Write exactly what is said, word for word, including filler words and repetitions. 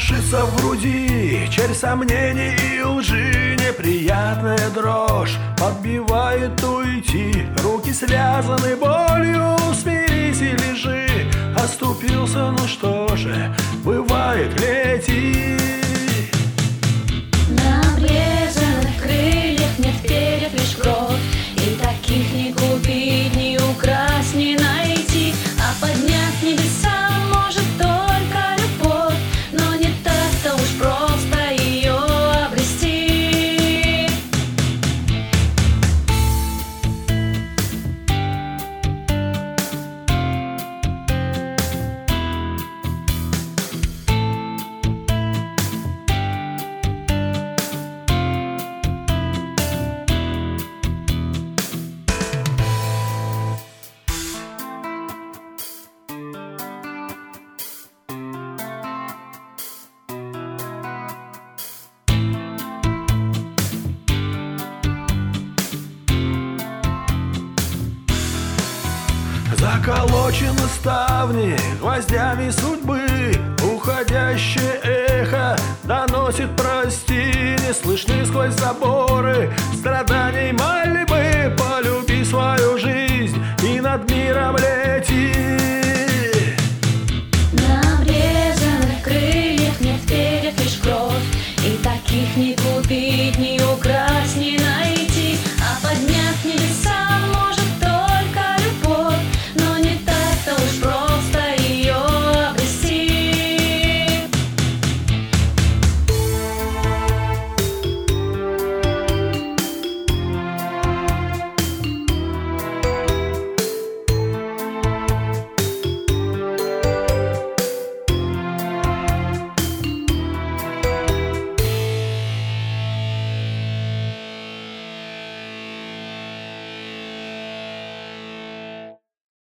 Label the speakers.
Speaker 1: копошится в груди червь сомнений и лжи. Неприятная дрожь подбивает уйти. Руки связаны болью, смирись и лежи. Оступился, ну что же, бывает, лети.
Speaker 2: На обрезанных крыльях нет перьев, лишь кровь. И таких не купить, ни украсть, ни найти. А поднять небеса может только любовь, но не так-то уж просто ее обрести.
Speaker 1: Заколочены ставни гвоздями судьбы. Уходящее эхо доносит прости. Не слышны сквозь заборы страданий мольбы. Полюби свою жизнь и над миром лети.
Speaker 2: На обрезанных крыльях нет перьев, лишь кровь. И таких не купить, ни